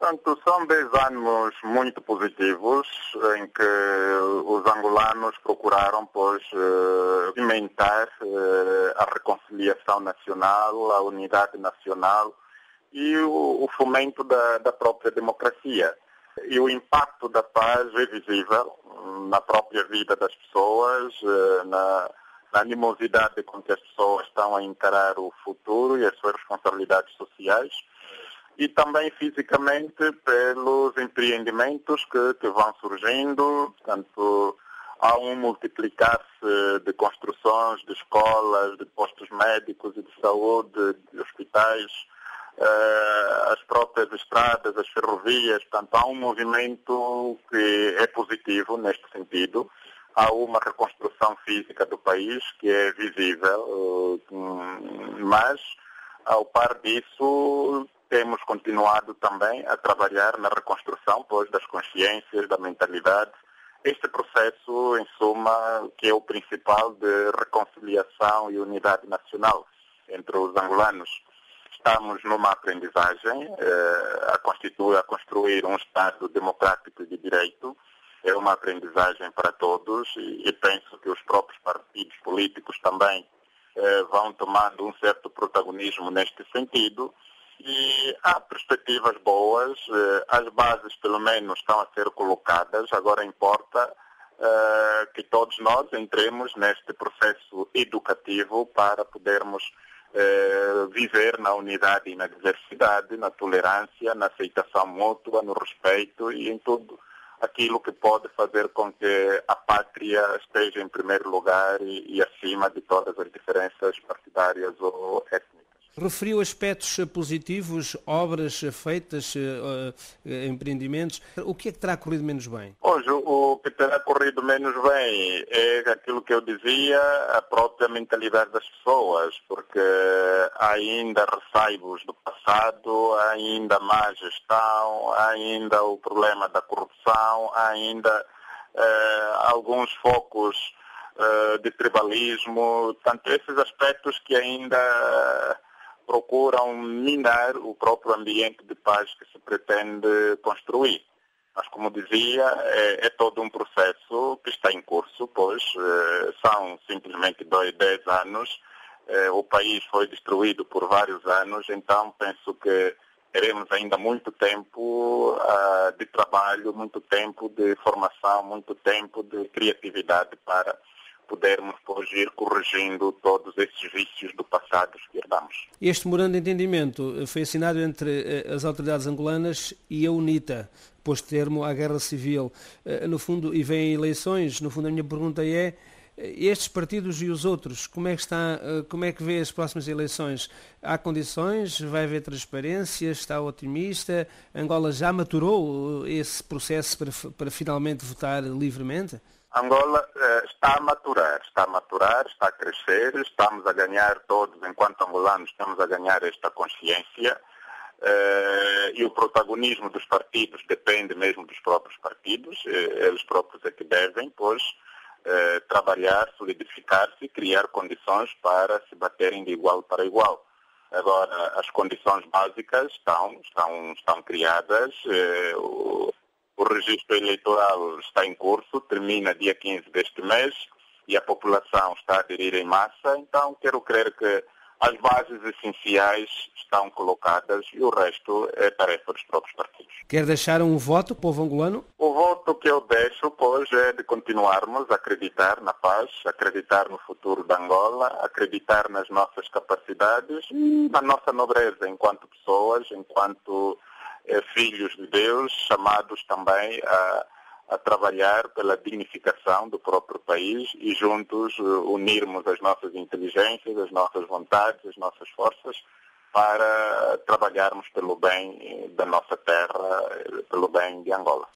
Portanto, são 10 anos muito positivos em que os angolanos procuraram, cimentar a reconciliação nacional, a unidade nacional e o fomento da própria democracia. E o impacto da paz é visível na própria vida das pessoas, na animosidade com que as pessoas estão a encarar o futuro e as suas responsabilidades sociais, e também fisicamente pelos empreendimentos que vão surgindo. Portanto, há um multiplicar-se de construções, de escolas, de postos médicos e de saúde, de hospitais, as próprias estradas, as ferrovias. Portanto, há um movimento que é positivo neste sentido. Há uma reconstrução física do país que é visível, mas, ao par disso, temos continuado também a trabalhar na reconstrução das consciências, da mentalidade. Este processo, em suma, que é o principal de reconciliação e unidade nacional entre os angolanos. Estamos numa aprendizagem a construir um Estado democrático e de direito. É uma aprendizagem para todos e penso que os próprios partidos políticos também vão tomando um certo protagonismo neste sentido. E há perspectivas boas, as bases pelo menos estão a ser colocadas, agora importa que todos nós entremos neste processo educativo para podermos viver na unidade e na diversidade, na tolerância, na aceitação mútua, no respeito e em tudo aquilo que pode fazer com que a pátria esteja em primeiro lugar e acima de todas as diferenças partidárias ou étnicas. Referiu aspectos positivos, obras feitas, empreendimentos. O que é que terá corrido menos bem? Hoje, o que terá corrido menos bem é aquilo que eu dizia, a própria mentalidade das pessoas, porque há ainda receibos do passado, há ainda má gestão, há ainda o problema da corrupção, há ainda alguns focos de tribalismo. Portanto, esses aspectos que ainda procuram minar o próprio ambiente de paz que se pretende construir. Mas, como dizia, é todo um processo que está em curso, são simplesmente 10 anos, o país foi destruído por vários anos, então penso que teremos ainda muito tempo de trabalho, muito tempo de formação, muito tempo de criatividade para podermos ir corrigindo todos esses vícios do passado que herdamos. Este memorando de entendimento foi assinado entre as autoridades angolanas e a UNITA, posto termo à guerra civil. No fundo, e vêm eleições, no fundo a minha pergunta é, estes partidos e os outros, como é que vê as próximas eleições? Há condições? Vai haver transparência? Está otimista? Angola já maturou esse processo para finalmente votar livremente? Angola está a maturar, está a crescer, estamos a ganhar todos, enquanto angolanos, estamos a ganhar esta consciência e o protagonismo dos partidos depende mesmo dos próprios partidos, eles próprios é que devem, trabalhar, solidificar-se e criar condições para se baterem de igual para igual. Agora, as condições básicas estão criadas. O registro eleitoral está em curso, termina dia 15 deste mês e a população está a aderir em massa, então quero crer que as bases essenciais estão colocadas e o resto é tarefa dos próprios partidos. Quer deixar um voto, povo angolano? O voto que eu deixo, é de continuarmos a acreditar na paz, acreditar no futuro da Angola, acreditar nas nossas capacidades e na nossa nobreza enquanto pessoas, enquanto filhos de Deus, chamados também a trabalhar pela dignificação do próprio país e juntos unirmos as nossas inteligências, as nossas vontades, as nossas forças para trabalharmos pelo bem da nossa terra, pelo bem de Angola.